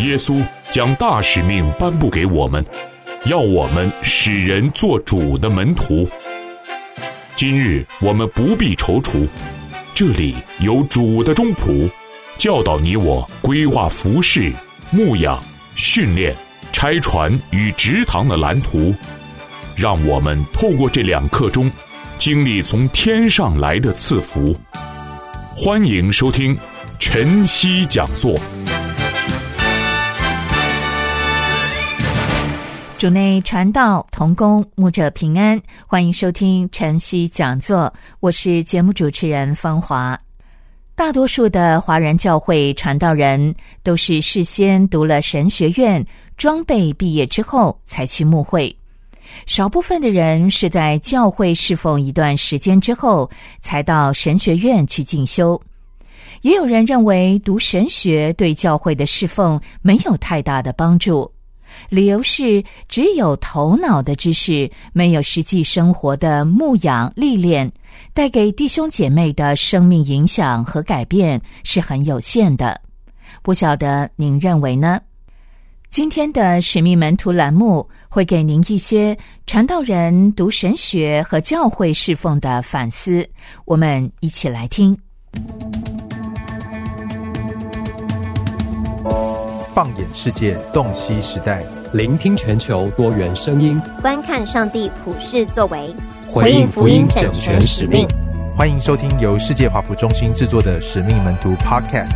耶稣将大使命颁布给我们，要我们使人做主的门徒。今日我们不必踌躇，这里有主的中仆，教导你我规划服事、牧养、训练、拆船与植堂的蓝图，让我们透过这2刻钟，经历从天上来的赐福。欢迎收听晨曦讲座。 主内传道同工牧者平安，欢迎收听晨曦讲座，我是节目主持人芳华。大多数的华人教会传道人都是事先读了神学院，装备毕业之后才去牧会，少部分的人是在教会侍奉一段时间之后才到神学院去进修。也有人认为读神学对教会的侍奉没有太大的帮助，理由是只有头脑的知识，没有实际生活的牧养历练，带给弟兄姐妹的生命影响和改变是很有限的。不晓得您认为呢？今天的使命门徒栏目会给您一些传道人读神学和教会侍奉的反思，我们一起来听。 放眼世界，洞悉时代， 聆听全球多元声音， 观看上帝普世作为， 回应福音整全使命。 欢迎收听由世界华福中心制作的使命门徒 Podcast。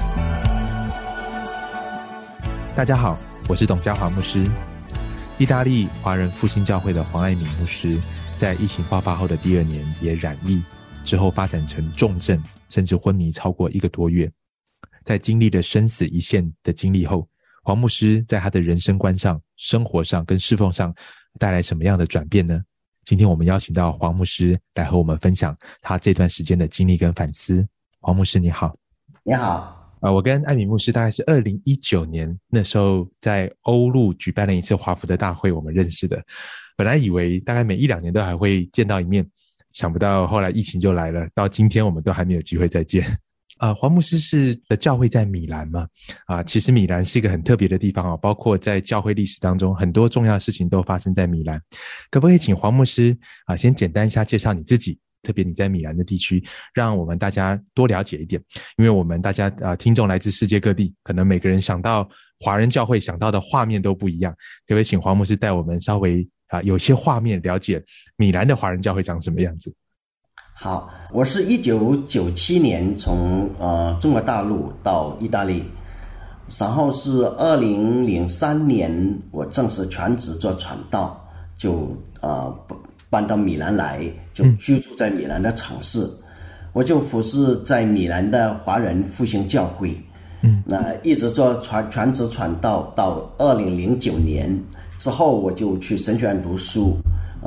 大家好，我是董家华牧师。意大利华人复兴教会的黄爱敏牧师在疫情爆发后的第2年也染疫，之后发展成重症，甚至昏迷超过1个多月。在经历了生死一线的经历后，黄牧师在他的人生观上、生活上跟侍奉上带来什么样的转变呢？今天我们邀请到黄牧师来和我们分享他这段时间的经历跟反思。黄牧师你好。 你好。 我跟艾米牧师大概是2019年那时候在欧陆举办了一次华福的大会，我们认识的。本来以为大概每1-2年都还会见到一面，想不到后来疫情就来了，到今天我们都还没有机会再见。黄牧师的教会在米兰嘛？其实米兰是一个很特别的地方包括在教会历史当中很多重要的事情都发生在米兰。可不可以请黄牧师先简单一下介绍你自己，特别你在米兰的地区，让我们大家多了解一点。因为我们大家听众来自世界各地，可能每个人想到华人教会想到的画面都不一样。可不可以请黄牧师带我们稍微有些画面了解米兰的华人教会长什么样子？ 好，我是1997年从中国大陆到意大利，然后是2003年我正式全职做传道，就搬到米兰来，就居住在米兰的城市。我就服侍在米兰的华人复兴教会，那一直做全职传道到2009年之后，我就去神学院读书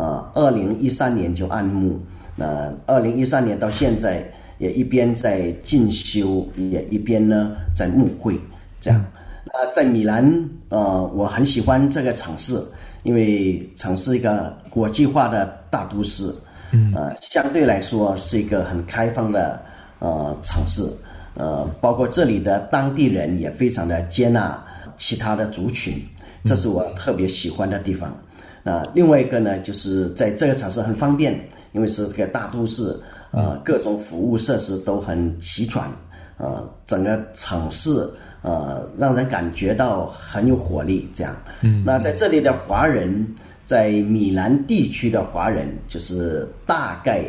，2013年就按牧。那2013年到现在也一边在进修，也一边呢在牧会这样。在米兰我很喜欢这个城市，因为城市一个国际化的大都市，相对来说是一个很开放的城市，包括这里的当地人也非常的接纳其他的族群，这是我特别喜欢的地方。另外一个呢，就是在这个城市很方便，因为是这个大都市，各种服务设施都很齐全，整个城市让人感觉到很有活力这样。那在这里的华人，在米兰地区的华人就是大概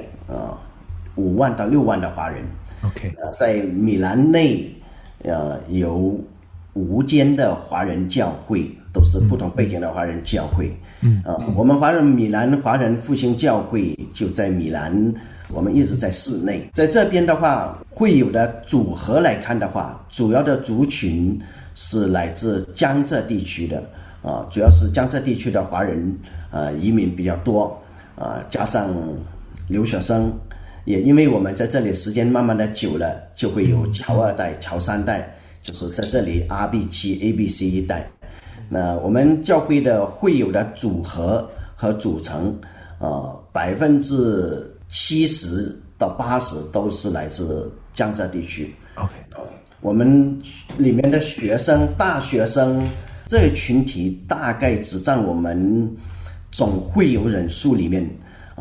5万到6万的华人。 OK， 在米兰内有5间的华人教会，都是不同背景的华人教会。我们米兰华人复兴教会就在米兰，我们一直在市内。在这边的话，会有的组合来看的话，主要的族群是来自江浙地区的，主要是江浙地区的华人移民比较多，加上留学生，也因为我们在这里时间慢慢的久了，就会有侨2代、侨3代，就是在这里 RB7、ABC 一代。那我们教会的会友的组合和组成，70%到80%都是来自江浙地区。 OK， 我们里面的学生，大学生这个群体大概只占我们总会友人数里面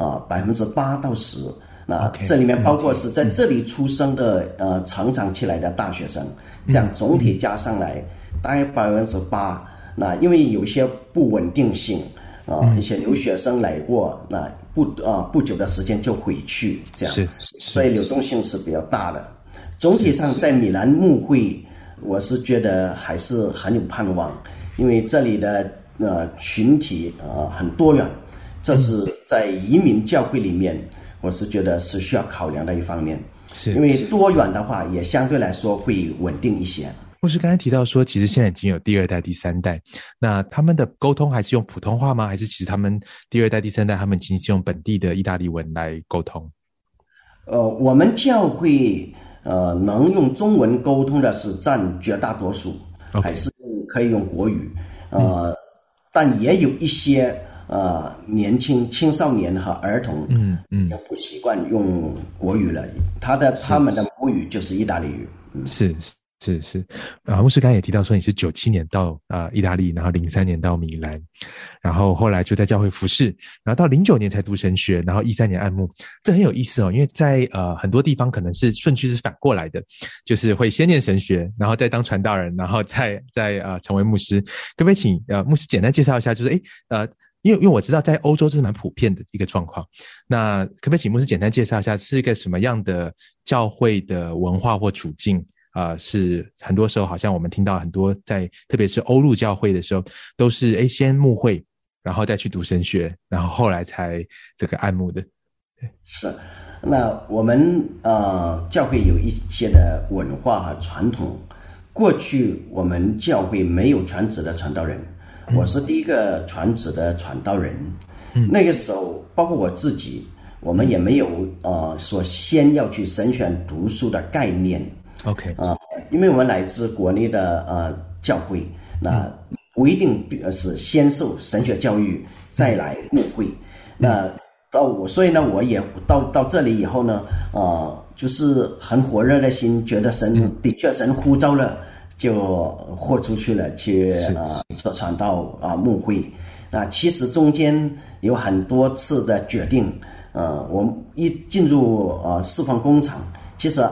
8%到10%。那这里面包括是在这里出生的成长起来的大学生，这样总体加上来大概8%。那因为有一些不稳定性一些留学生来过，那不久的时间就回去，这样所以流动性是比较大的。总体上在米兰牧会，我是觉得还是很有盼望，因为这里的群体很多元，这是在移民教会里面我是觉得是需要考量的一方面，因为多元的话也相对来说会稳定一些。 牧师刚才提到说其实现在已经有第2代第3代，那他们的沟通还是用普通话吗？还是其实他们第2代第3代他们已经是用本地的意大利文来沟通？ 我们教会能用中文沟通的是占绝大多数，还是可以用国语但也有一些青少年和儿童也不习惯用国语了，他们的母语就是意大利语。 是牧师刚才也提到说你是97年到意大利，然后03年到米兰，然后后来就在教会服侍，然后到09年才读神学，然后13年按牧。这很有意思因为在很多地方可能是顺序是反过来的，就是会先念神学，然后再当传道人，然后再成为牧师。可不可以请牧师简单介绍一下，就是因为我知道在欧洲这是蛮普遍的一个状况，那可不可以请牧师简单介绍一下是一个什么样的教会的文化或处境？是很多时候好像我们听到很多特别是欧陆教会的时候都是先牧会然后再去读神学，然后后来才这个按牧的。 是，那我们教会有一些的文化和传统，过去我们教会没有传旨的传道人，我是第一个传旨的传道人。那个时候包括我自己，我们也没有说先要去神学读书的概念。 OK 因为我们来自国内的教会，那不一定是先受神学教育再来牧会。那所以呢，我也到这里以后呢，就是很火热的心，觉得的确神呼召了，就豁出去了，去做传道牧会。那其实中间有很多次的决定，我一进入释放工厂，其实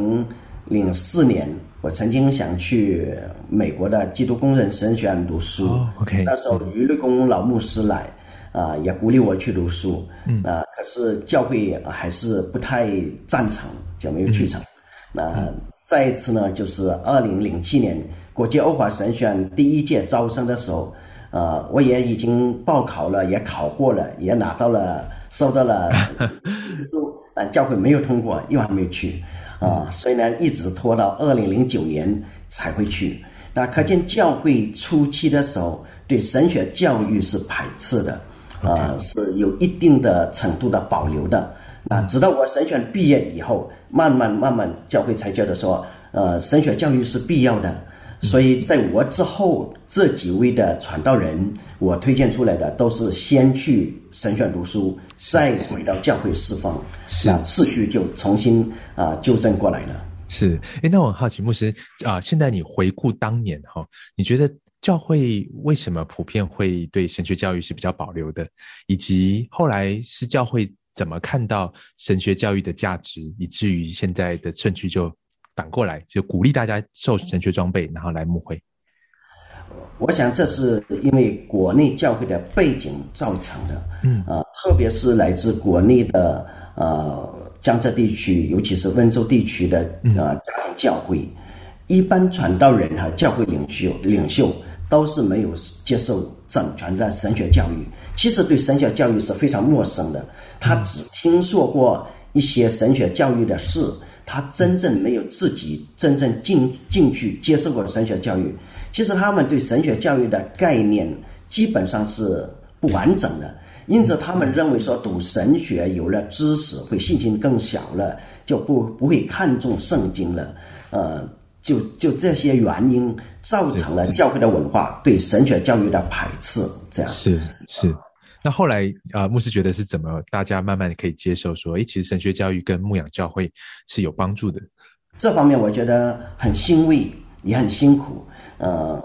2004年我曾经想去美国的基督工人神学院读书。那时候余律公老牧师来也鼓励我去读书。可是教会还是不太赞成，就没有去成。那再一次呢，就是2007年国际欧华神学院第1届招生的时候，我也已经报考了，也考过了，也收到了证书，但教会没有通过，又还没有去。所以呢，一直拖到2009年才会去。那可见教会初期的时候对神学教育是排斥的，是有一定的程度的保留的。那直到我神学毕业以后，慢慢教会才觉得说，神学教育是必要的。所以在我之后这几位的传道人，我推荐出来的都是先去神学读书，再回到教会侍奉，那次序就重新纠正过来了。 是，那我很好奇，牧师现在你回顾当年你觉得教会为什么普遍会对神学教育是比较保留的，以及后来是教会怎么看到神学教育的价值，以至于现在的顺序就反过来，就鼓励大家受神学装备，然后来牧会。 我想这是因为国内教会的背景造成的。特别是来自国内的江浙地区，尤其是温州地区的家庭教会，一般传道人和教会领袖都是没有接受整全的神学教育，其实对神学教育是非常陌生的。他只听说过一些神学教育的事，他真正没有自己真正进去接受过神学教育。其实他们对神学教育的概念基本上是不完整的，因此他们认为说读神学有了知识会信心更小了，就不会看重圣经了。就这些原因造成了教会的文化对神学教育的排斥。这样是。那后来牧师觉得是怎么大家慢慢可以接受说其实神学教育跟牧养教会是有帮助的？ 这方面我觉得很欣慰也很辛苦。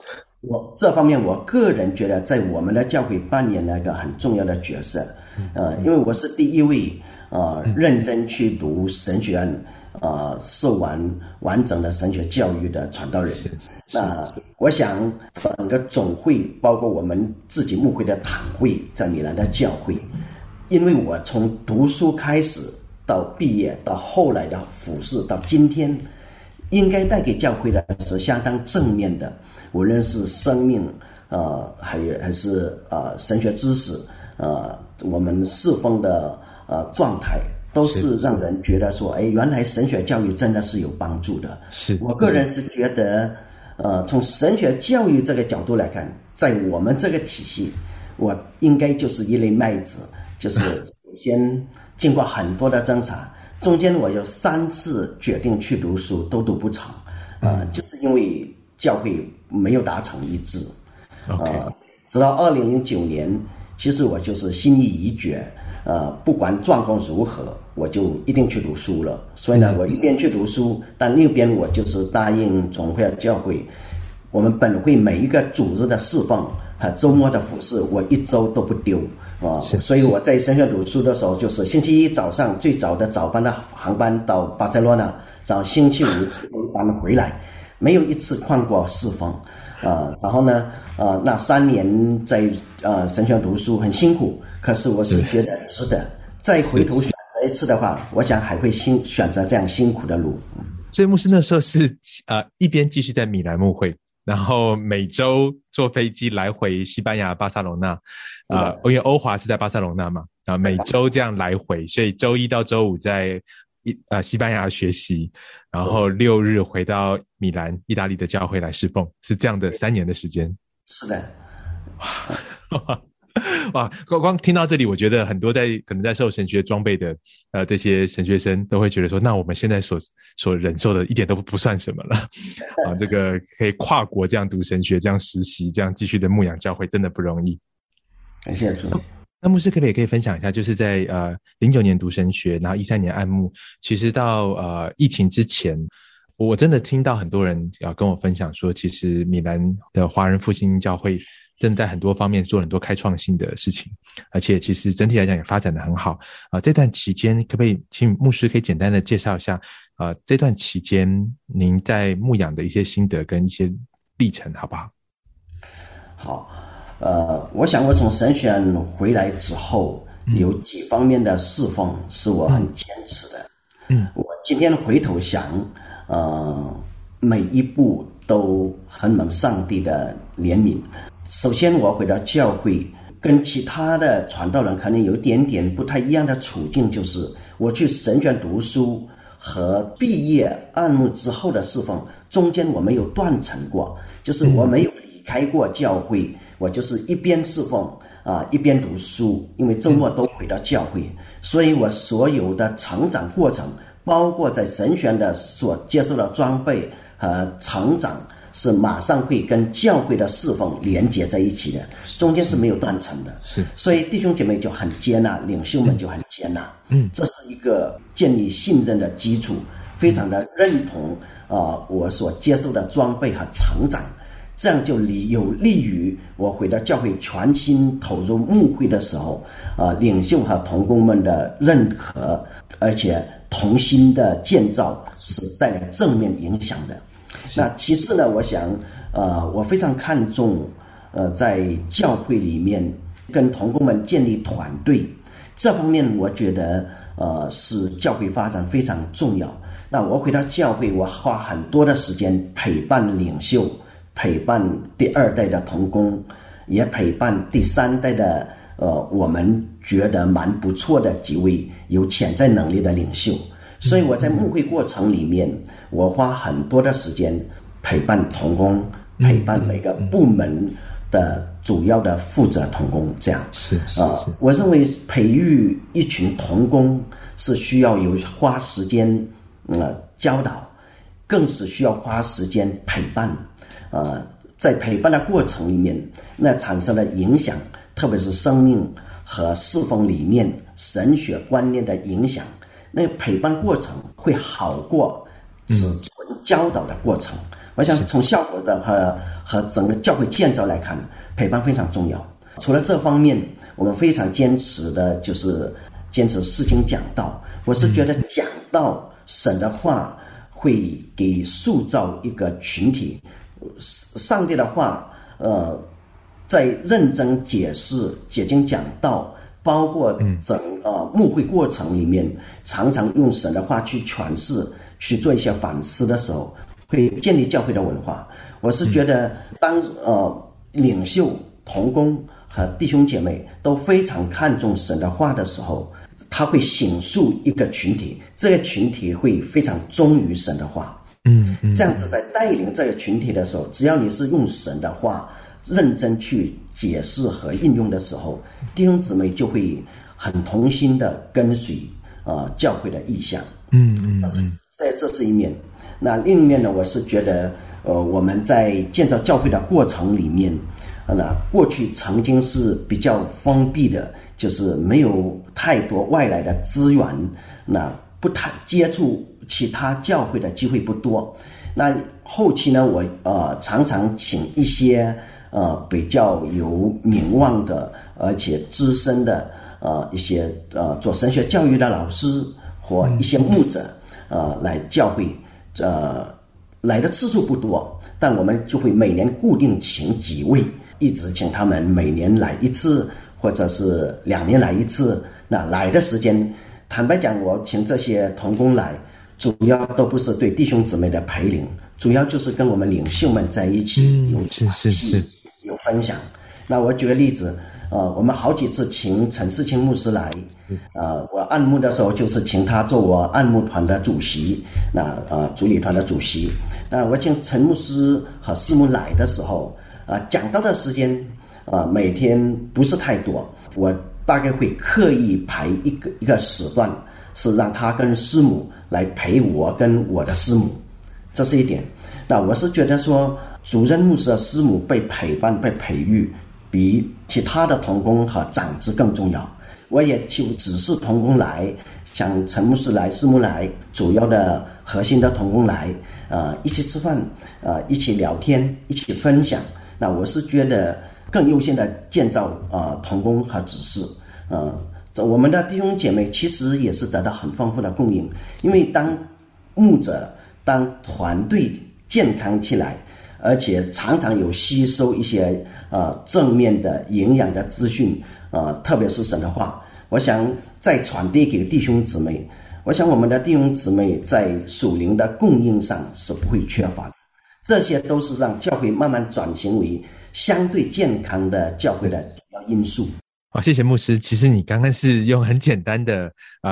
我这方面我个人觉得在我们的教会扮演了一个很重要的角色，因为我是第一位认真去读神学院受完整的神学教育的传道人。那我想整个总会包括我们自己牧会的堂会在米兰的教会，因为我从读书开始到毕业到后来的服侍到今天，应该给教会的是相当正面的，无论是生命还是神学知识我们侍奉的状态，都是让人觉得说，原来神学教育真的是有帮助的。是我个人是觉得从神学教育这个角度来看，在我们这个体系，我应该就是一粒麦子，就是首先经过很多的挣扎，中间我有3次决定去读书都读不成，就是因为教会没有达成一致。直到2009年，其实我就是心意已决，不管状况如何，我就一定去读书了。所以呢，我一边去读书，但另一边我就是答应总会教会，我们本会每一个主日的侍奉和周末的服侍，我1周都不丢。所以我在神学读书的时候，就是星期一早上最早的早班的航班到巴塞罗那，然后星期五最后一班回来，没有一次旷过侍奉。然后呢，那3年在神学读书很辛苦，可是我是觉得值得。再回头选择一次的话，我想还会选择这样辛苦的路。 所以牧师那时候是一边继续在米兰牧会，然后每周坐飞机来回西班牙巴塞隆纳，因为欧华是在巴塞隆纳嘛，然后每周这样来回，所以周一到周五在西班牙学习，然后6日回到米兰意大利的教会来侍奉，是这样的3年的时间。是的。哇，光听到这里，我觉得很多可能在受神学装备的这些神学生都会觉得说，那我们现在所忍受的一点都不算什么了这个可以跨国这样读神学，这样实习，这样继续的牧养教会，真的不容易。感谢主。那牧师可不可以分享一下，就是在09年读神学，然后13年按牧，其实到疫情之前，我真的听到很多人跟我分享说，其实米兰的华人复兴教会正在很多方面做很多开创性的事情，而且其实整体来讲也发展得很好这段期间可不可以请牧师可以简单的介绍一下这段期间您在牧养的一些心得跟一些历程好不好？ 好，我想我从神学院回来之后，有几方面的侍奉是我很坚持的。我今天回头想，每一步都很蒙上帝的怜悯。首先我回到教会，跟其他的传道人可能有点点不太一样的处境，就是我去神学院读书和毕业按牧之后的侍奉中间我没有断层过，就是我没有离开过教会，我就是一边侍奉一边读书，因为周末都回到教会，所以我所有的成长过程，包括在神学院的所接受的装备和成长，是马上会跟教会的侍奉连接在一起的，中间是没有断层的。是，所以弟兄姐妹就很接纳，领袖们就很接纳。这是一个建立信任的基础，非常的认同我所接受的装备和成长，这样就有利于我回到教会全心投入牧会的时候，领袖和同工们的认可，而且同心的建造是带来正面影响的。那其次呢，我想我非常看重在教会里面跟同工们建立团队，这方面我觉得是教会发展非常重要。那我回到教会，我花很多的时间陪伴领袖，陪伴第2代的同工，也陪伴第3代的我们觉得蛮不错的几位有潜在能力的领袖。所以我在牧会过程里面，我花很多的时间陪伴同工，陪伴每个部门的主要的负责同工，这样是我认为培育一群同工是需要花时间教导，更是需要花时间陪伴。在陪伴的过程里面，那产生的影响，特别是生命和侍奉理念、神学观念的影响，那陪伴过程会好过只纯教导的过程， 我想从效果的和整个教会建造来看，陪伴非常重要。除了这方面，我们非常坚持的就是坚持释经讲道。我是觉得讲道神的话会给塑造一个群体，上帝的话在认真解释解经讲道，包括牧会过程里面，常常用神的话去诠释，去做一些反思的时候，会建立教会的文化。我是觉得当领袖同工和弟兄姐妹都非常看重神的话的时候，他会形塑一个群体，这个群体会非常忠于神的话。这样子在带领这个群体的时候，只要你是用神的话认真去解释和应用的时候，弟兄姊妹就会很同心的跟随教会的意向。这是一面。那另一面呢，我是觉得我们在建造教会的过程里面，过去曾经是比较封闭的，就是没有太多外来的资源，那不太接触其他教会的机会不多。那后期呢，我常常请一些比较有名望的而且资深的一些做神学教育的老师或一些牧者来教会，来的次数不多，但我们就会每年固定请几位，一直请他们每年来一次，或者是2年来一次。那来的时间，坦白讲，我请这些同工来，主要都不是对弟兄姊妹的培灵，主要就是跟我们领袖们在一起有分享。那我举个例子，我们好几次请陈世清牧师来，我按牧的时候就是请他做我按牧团的主席，那主理团的主席。那我请陈牧师和师母来的时候，讲道的时间每天不是太多，我大概会刻意排一个时段，是让他跟师母来陪我跟我的师母，这是一点。那我是觉得说，主任牧师的师母被陪伴被培育，比其他的同工和长子更重要。我也就只是同工来，像陈牧师来、师母来，主要的核心的同工来，一起吃饭，一起聊天，一起分享。那我是觉得更优先的建造同工和指示。我们的弟兄姐妹其实也是得到很丰富的供应，因为当牧者、当团队健康起来，而且常常有吸收一些正面的营养的资讯，特别是神的话，我想再传递给弟兄姊妹。我想我们的弟兄姊妹在属灵的供应上是不会缺乏的，这些都是让教会慢慢转型为相对健康的教会的主要因素。 谢谢牧师。其实你刚刚是用很简单的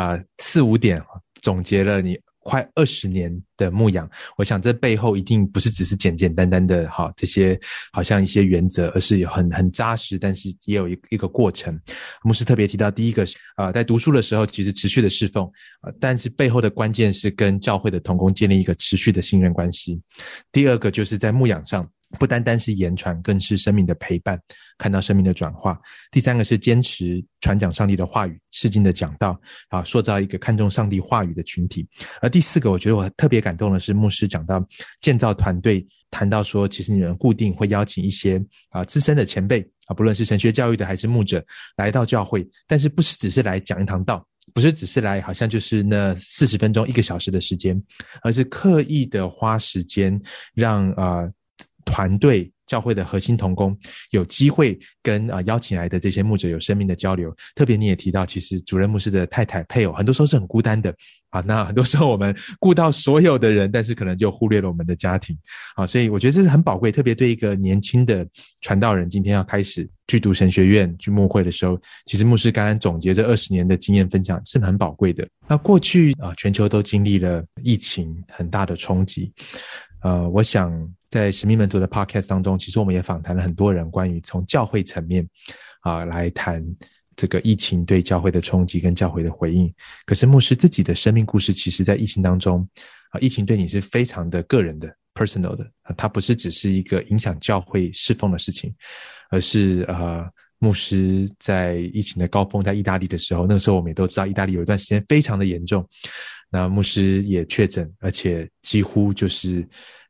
4-5点总结了你快20年的牧养。我想这背后一定不是只是简简单单的这些好像一些原则，而是有很扎实，但是也有一个过程。牧师特别提到，第一个在读书的时候其实持续的侍奉，但是背后的关键是跟教会的同工建立一个持续的信任关系。第二个就是在牧养上不单单是言传，更是生命的陪伴，看到生命的转化。第三个是坚持传讲上帝的话语，释经的讲道，塑造一个看重上帝话语的群体。而第四个，我觉得我特别感动的是牧师讲到建造团队，谈到说其实你们固定会邀请一些资深的前辈不论是神学教育的还是牧者来到教会，但是不是只是来讲一堂道，不是只是来好像就是那40分钟1个小时的时间，而是刻意的花时间让团队教会的核心同工有机会跟邀请来的这些牧者有生命的交流。特别你也提到，其实主任牧师的太太配偶很多时候是很孤单的那很多时候我们顾到所有的人，但是可能就忽略了我们的家庭所以我觉得这是很宝贵。特别对一个年轻的传道人，今天要开始去读神学院去牧会的时候，其实牧师刚刚总结这20年的经验分享是很宝贵的。那过去全球都经历了疫情很大的冲击，我想在使命门徒的 podcast 当中，其实我们也访谈了很多人关于从教会层面来谈这个疫情对教会的冲击跟教会的回应。可是牧师自己的生命故事，其实在疫情当中疫情对你是非常的个人的 personal 的它不是只是一个影响教会侍奉的事情，而是牧师在疫情的高峰在意大利的时候，那个时候我们也都知道意大利有一段时间非常的严重，那牧师也确诊，而且几乎就是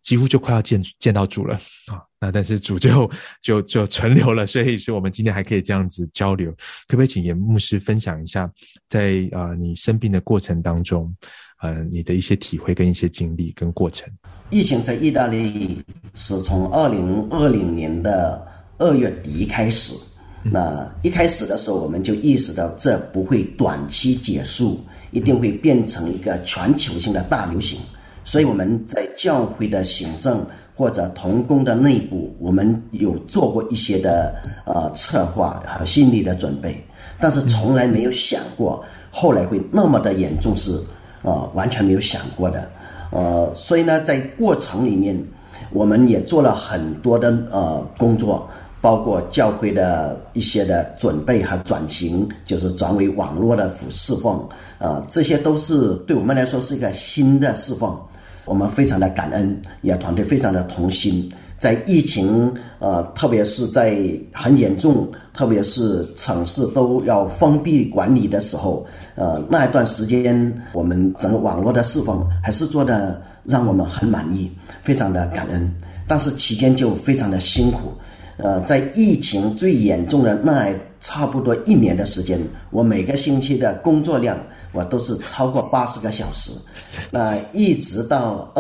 几乎就快要见到主了啊。那但是主就存留了，所以说我们今天还可以这样子交流。可不可以请严牧师分享一下，在你生病的过程当中，你的一些体会跟一些经历跟过程？ 疫情在意大利是从2020年的2月底开始。那一开始的时候，我们就意识到这不会短期结束，一定会变成一个全球性的大流行。所以我们在教会的行政或者同工的内部，我们有做过一些的策划和心理的准备，但是从来没有想过后来会那么的严重，是完全没有想过的。所以呢，在过程里面，我们也做了很多的工作，包括教会的一些的准备和转型，就是转为网络的侍奉，这些都是对我们来说是一个新的侍奉。我们非常的感恩，也团队非常的同心。在疫情特别是在很严重，特别是城市都要封闭管理的时候，那一段时间我们整个网络的侍奉还是做的让我们很满意，非常的感恩。但是期间就非常的辛苦。在疫情最严重的那差不多1年的时间，我每个星期的工作量我都是超过80个小时。那一直到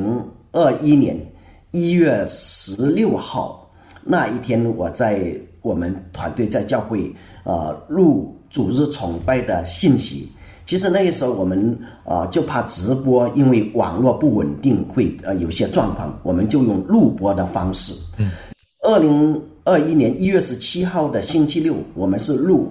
2021年1月16号那一天，我们团队在教会录主日崇拜的信息。其实那个时候我们就怕直播，因为网络不稳定会有些状况，我们就用录播的方式。2021年1月17号的星期六，我们是录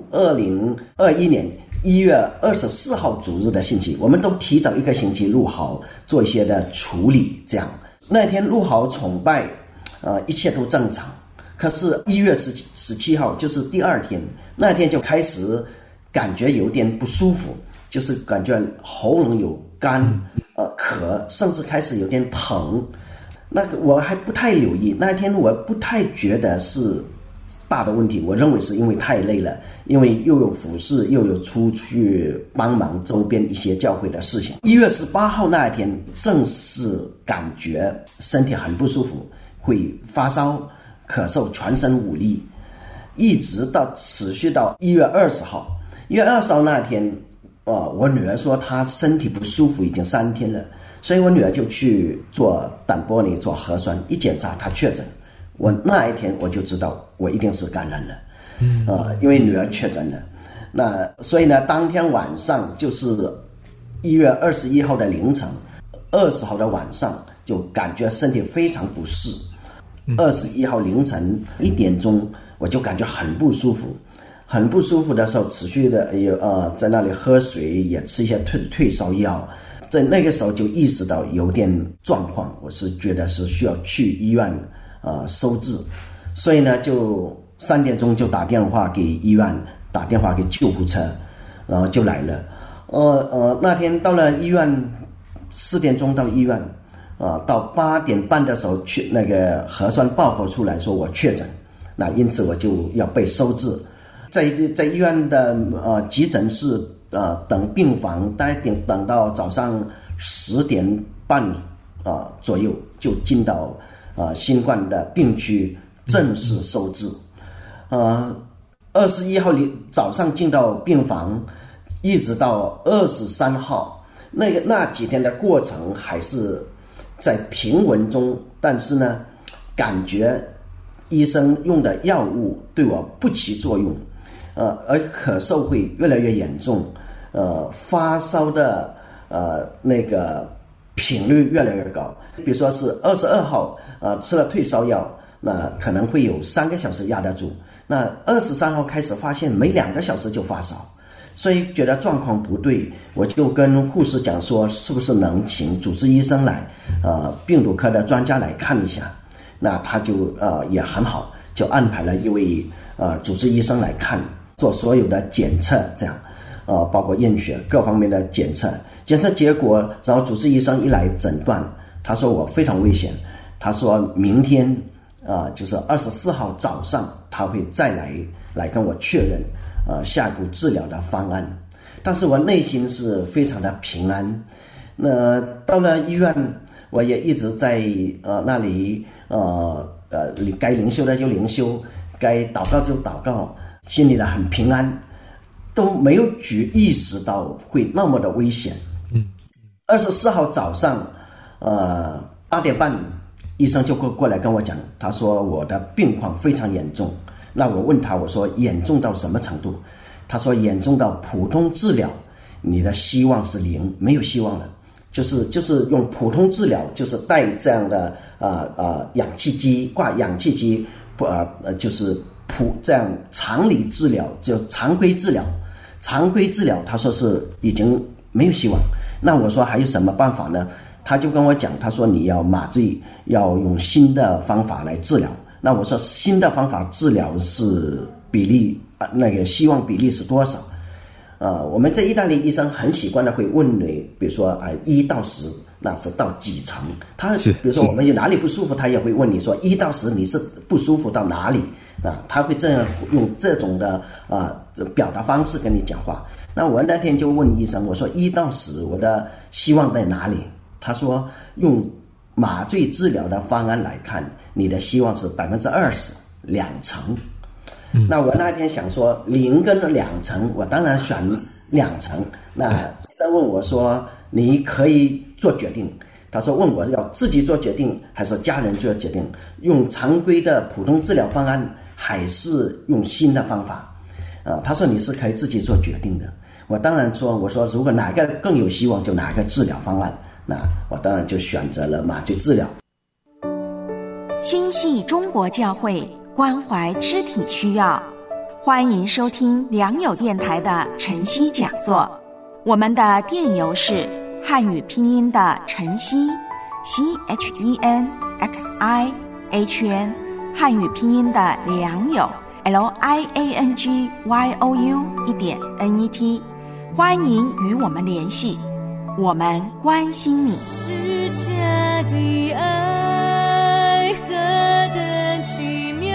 2021年1月24号主日的信息，我们都提早1个星期录好，做一些的处理。这样那天录好崇拜，一切都正常。可是1月17号就是第2天，那天就开始感觉有点不舒服，就是感觉喉咙有干，咳，甚至开始有点疼。那个我还不太留意，那天我不太觉得是大的问题，我认为是因为太累了，因为又有服侍，又有出去帮忙周边一些教会的事情。1月18号那一天，正是感觉身体很不舒服，会发烧、咳嗽、全身无力，一直到持续到1月20号。1月20号那天，我女儿说她身体不舒服已经3天了。所以我女儿就去做胆玻璃做核酸，一检查她确诊。我那一天我就知道我一定是感染了，因为女儿确诊了。那所以呢，当天晚上就是1月21号的凌晨，20号的晚上就感觉身体非常不适。21号凌晨1点钟我就感觉很不舒服，很不舒服的时候持续的在那里喝水，也吃一些退烧药。在那个时候就意识到有点状况，我是觉得是需要去医院收治，所以呢就3点钟就打电话给医院，打电话给救护车，然后就来了。那天到了医院，4点钟到医院，到8点半的时候去那个核酸报告出来说我确诊，那因此我就要被收治，在医院的急诊室。等病房，大概等到早上10点半左右就进到新冠的病区正式收治。21号早上进到病房，一直到23号，那几天的过程还是在平稳中，但是呢，感觉医生用的药物对我不起作用，而咳嗽会越来越严重。发烧的那个频率越来越高，比如说是22号吃了退烧药，那可能会有3个小时压得住，那23号开始发现每2个小时就发烧，所以觉得状况不对，我就跟护士讲说是不是能请主治医生来病毒科的专家来看一下。那他就也很好，就安排了一位主治医生来看，做所有的检测，这样包括验血各方面的检测结果，然后主治医生一来诊断，他说我非常危险，他说明天就是24号早上他会再来跟我确认下一步治疗的方案。但是我内心是非常的平安。那到了医院， 我也一直在那里该灵修的就灵修，该祷告就祷告，心里呢很平安，都没有意识到会那么的危险。24号早上8点半，医生就过来跟我讲，他说我的病况非常严重。那我问他，我说严重到什么程度？他说严重到普通治疗你的希望是0，没有希望了。就是用普通治疗，就是带这样的氧气机，挂氧气机，就是这样常理治疗，就常规治疗，他说是已经没有希望。那我说还有什么办法呢？他就跟我讲，他说你要麻醉，要用新的方法来治疗。那我说新的方法治疗是比例那个希望比例是多少？我们在意大利医生很习惯的会问你，比如说1到10，那是到几成？他比如说我们有哪里不舒服，他也会问你说1到10你是不舒服到哪里？他会这样用这种的表达方式跟你讲话。那我那天就问医生，我说1到10我的希望在哪里？他说用麻醉治疗的方案来看，你的希望是20%，2成。那我那天想说0跟2成，我当然选2成。那医生问我说你可以做决定，他说问我要自己做决定还是家人做决定，用常规的普通治疗方案还是用新的方法。他说你是可以自己做决定的。我当然说，我说如果哪个更有希望就哪个治疗方案，那我当然就选择了麻醉治疗。 心系中国教会，关怀肢体需要，欢迎收听良友电台的晨曦讲座。我们的电邮是汉语拼音的晨曦 CHENXIHN， 汉语拼音的良友 LIANGYOU.NET， 欢迎与我们联系，我们关心你。 世界的爱何等奇妙，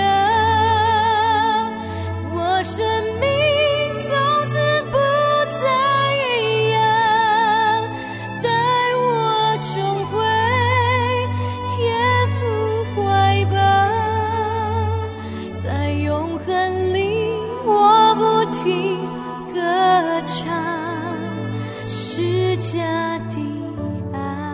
我生命从此不再一样，带我重回天父怀抱，在永恒里我不停歌唱释迦的爱。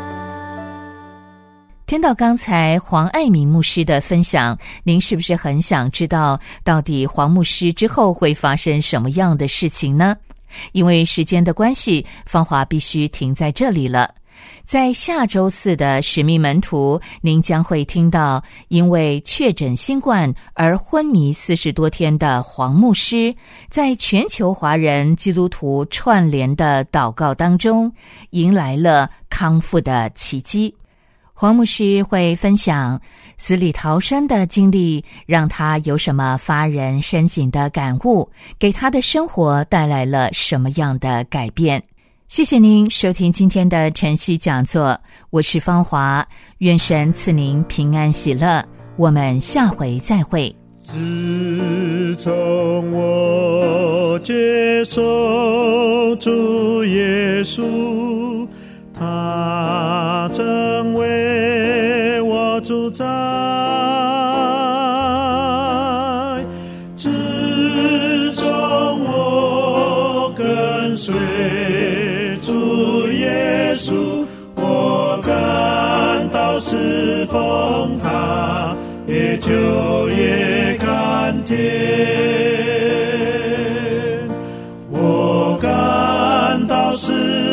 听到刚才黄爱民牧师的分享，您是不是很想知道到底黄牧师之后会发生什么样的事情呢？因为时间的关系，芳华必须停在这里了。在下周4的使命门徒，您将会听到因为确诊新冠而昏迷40多天的黄牧师，在全球华人基督徒串联的祷告当中，迎来了康复的奇迹。黄牧师会分享死里逃生的经历，让他有什么发人深省的感悟，给他的生活带来了什么样的改变。谢谢您收听今天的晨曦讲座，我是芳华，愿神赐您平安喜乐，我们下回再会。 自从我接受主耶稣，他成为我主宰，自从我跟随主耶稣，我感到侍奉他，也就也甘甜。我感到侍